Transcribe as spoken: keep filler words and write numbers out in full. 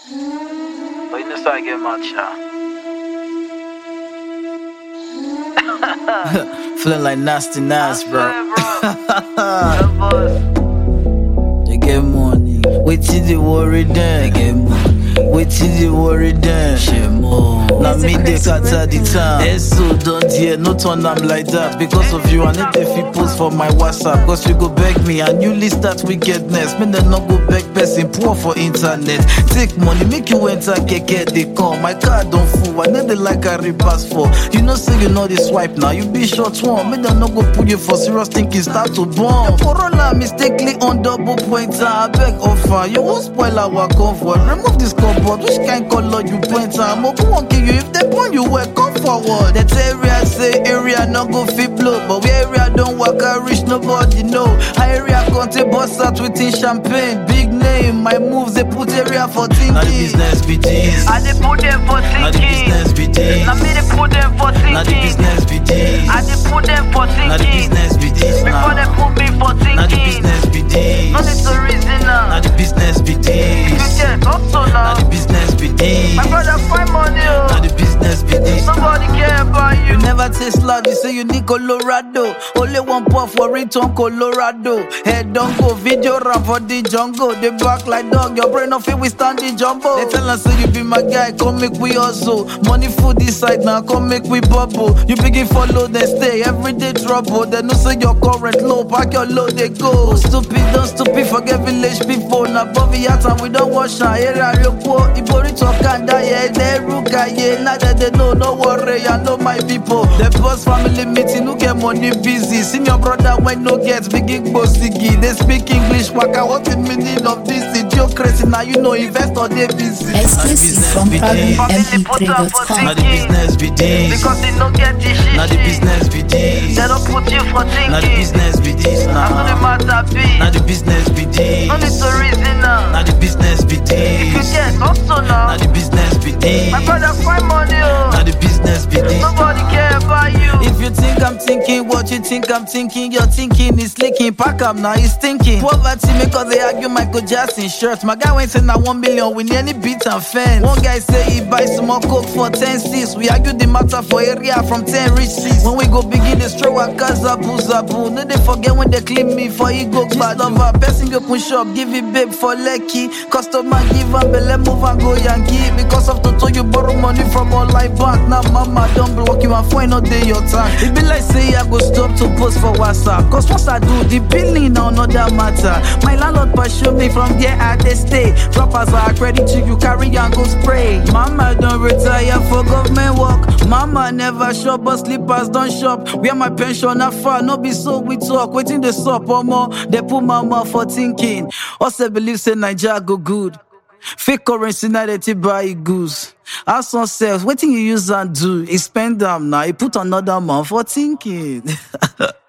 But you know, so I get mad, sha. Feeling like nasty nice, bro. bro. They get money. Wait till they worry then. They get money. Wait till they worry then. Shit more. Now me they cut at the time. They so don't hear, no turn I'm like that. Because of you, I need if you post for my WhatsApp. Cause you go beg me and you list that wickedness. Me then not go beg person poor for internet. Take money, make you enter keke, they come. My car don't fool, I need the like I repass for. You know say you know the swipe now, you be short one. Me then not go put you for serious thinking start to bomb. Corolla mistakenly on double pointer. I beg offer, you won't spoil our comfort. Remove this cupboard, which kind color you paint? I'm who won't kill you if they point you well, come forward. That area say area not go fit blow, but we area don't work out rich, nobody know. High area contain bust out within champagne, big name. My moves they put area for thinking. Now the business be this. I dey put them for Now the thinking. business be this. Now me dey put them for Now the thinking. business be this. I dey put them for Now the thinking. business be this. Before they Now put me for Now the thinking. business be this. No need to reason Now now. the business be You this. get also Now now. the business be this. My brother find money, Now oh. the business be this. Nobody care about you. You never taste loud, you say you need Colorado. Only one puff for return Colorado. Head don't go, video rap for the jungle. They back like dog, your brain off it, we stand the jumbo. They tell us say you be my guy, come make we hustle. Money food this side now, come make we bubble. You begin follow, then stay, everyday trouble. They know say your current low, pack your load, they go. Don't stupid, don't stupid, forget village people. Now Bobby Yat and we don't wash our area real poor. Ibori talk and die, yeah, they ruka, yeah. Now that they know, no worry, I know my people. The boss family meeting, who get money busy. See your brother when no gets big bossy. They speak English, waka, what the meaning of this? Idiocracy, now you know investor they busy. Exclusive from Private M P three dot com. Now the business be this. Because they don't get this shit. Now the business be this. They don't put you for Now the thinking. business be this. That's what the Now matter be. Now the business be this. No need to reason now. Now the business be You this. get also Now now. the business be this. My brother find money, Now oh. the business be this. Nobody care about you. If you think I'm thinking what you think I'm thinking, your thinking is leaking. Pack up now, he's thinking. Poverty make us they argue Michael Jackson shirts. My guy went in at one million with any beat and fence. One guy say he buy some more coke for ten cents. We argue the matter for area from ten rich seats. When we go begin the stroke, I zabu zabu. No they forget when they clean me for ego bad lover. Person go push up, give it babe for lucky. Customer give am belle move and go Yankee. Because of Toto you borrow money from online bank. Now mama don't block you and find no day your time. It be like say I go stop to post for WhatsApp. Cause once I do the billing now another matter. My landlord pursue me from there at the stay. Droppers are credit to you carry and go spray. Mama don't retire for government work. Mama never shop but sleepers don't shop. Where my pension are far, no be so we talk. Waiting the sup or more. They put mama for thinking. Also believe say Nigeria go good. Fake currency now that you buy goose. As some self, waiting you use and do. He spend them now. He put another man for thinking.